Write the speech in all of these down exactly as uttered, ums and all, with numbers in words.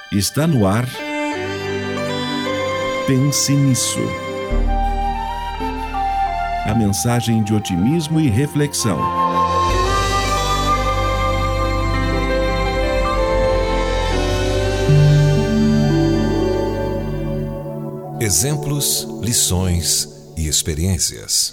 Está no ar. Pense nisso. A mensagem de otimismo e reflexão. Exemplos, lições e experiências.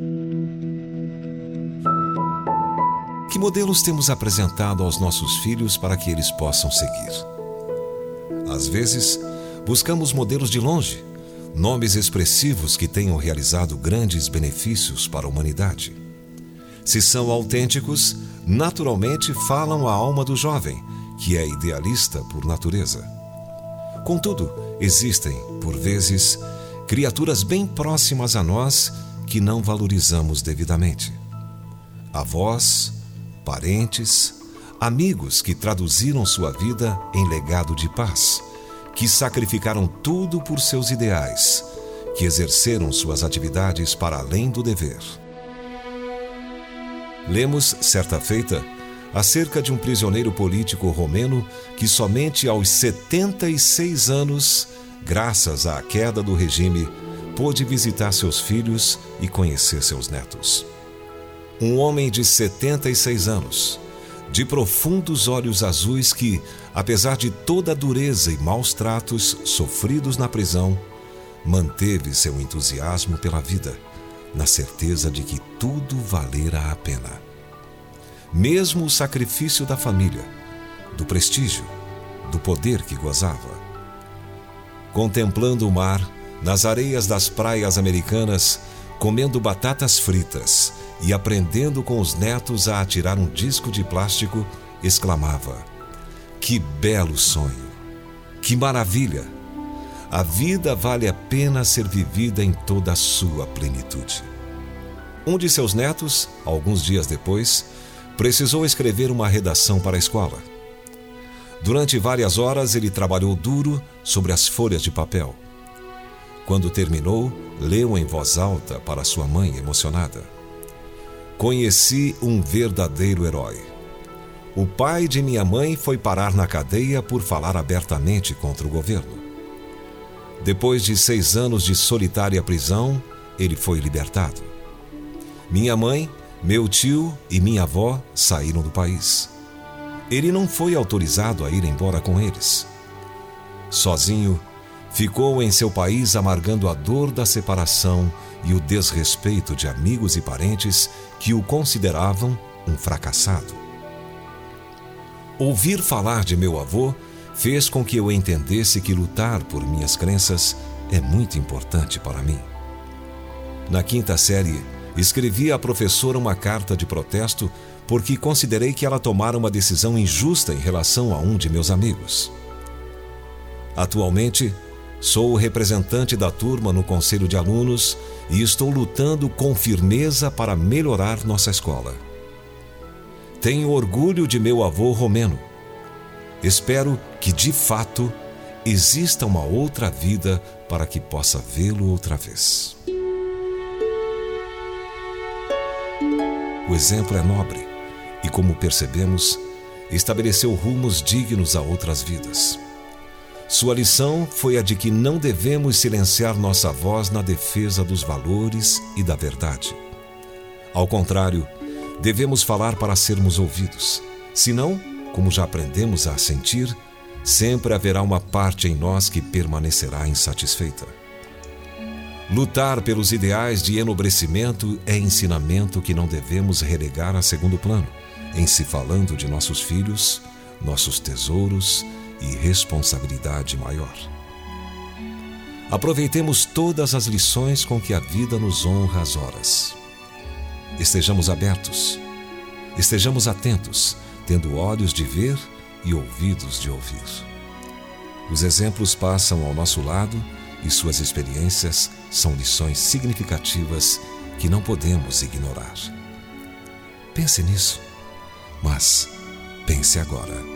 Que modelos temos apresentado aos nossos filhos para que eles possam seguir? Às vezes, buscamos modelos de longe, nomes expressivos que tenham realizado grandes benefícios para a humanidade. Se são autênticos, naturalmente falam a alma do jovem, que é idealista por natureza. Contudo, existem, por vezes, criaturas bem próximas a nós que não valorizamos devidamente. Avós, parentes, amigos que traduziram sua vida em legado de paz, que sacrificaram tudo por seus ideais, que exerceram suas atividades para além do dever. Lemos, certa feita, acerca de um prisioneiro político romeno que somente aos setenta e seis anos, graças à queda do regime, pôde visitar seus filhos e conhecer seus netos. Um homem de setenta e seis anos, de profundos olhos azuis que, apesar de toda a dureza e maus tratos sofridos na prisão, manteve seu entusiasmo pela vida, na certeza de que tudo valera a pena. Mesmo o sacrifício da família, do prestígio, do poder que gozava. Contemplando o mar, nas areias das praias americanas, comendo batatas fritas e aprendendo com os netos a atirar um disco de plástico, exclamava: "Que belo sonho! Que maravilha! A vida vale a pena ser vivida em toda a sua plenitude." Um de seus netos, alguns dias depois, precisou escrever uma redação para a escola. Durante várias horas ele trabalhou duro sobre as folhas de papel. Quando terminou, leu em voz alta para sua mãe emocionada: "Conheci um verdadeiro herói. O pai de minha mãe foi parar na cadeia por falar abertamente contra o governo. Depois de seis anos de solitária prisão, ele foi libertado. Minha mãe, meu tio e minha avó saíram do país. Ele não foi autorizado a ir embora com eles. Sozinho, ficou em seu país amargando a dor da separação e o desrespeito de amigos e parentes que o consideravam um fracassado. Ouvir falar de meu avô fez com que eu entendesse que lutar por minhas crenças é muito importante para mim. Na quinta série, escrevi à professora uma carta de protesto porque considerei que ela tomara uma decisão injusta em relação a um de meus amigos. Atualmente, sou o representante da turma no conselho de alunos e estou lutando com firmeza para melhorar nossa escola. Tenho orgulho de meu avô romeno. Espero que, de fato, exista uma outra vida para que possa vê-lo outra vez." O exemplo é nobre e, como percebemos, estabeleceu rumos dignos a outras vidas. Sua lição foi a de que não devemos silenciar nossa voz na defesa dos valores e da verdade. Ao contrário, devemos falar para sermos ouvidos. Senão, como já aprendemos a sentir, sempre haverá uma parte em nós que permanecerá insatisfeita. Lutar pelos ideais de enobrecimento é ensinamento que não devemos relegar a segundo plano, em se falando de nossos filhos, nossos tesouros e responsabilidade maior. Aproveitemos todas as lições com que a vida nos honra às horas. Estejamos abertos, estejamos atentos, tendo olhos de ver e ouvidos de ouvir. Os exemplos passam ao nosso lado e suas experiências são lições significativas que não podemos ignorar. Pense nisso, mas pense agora.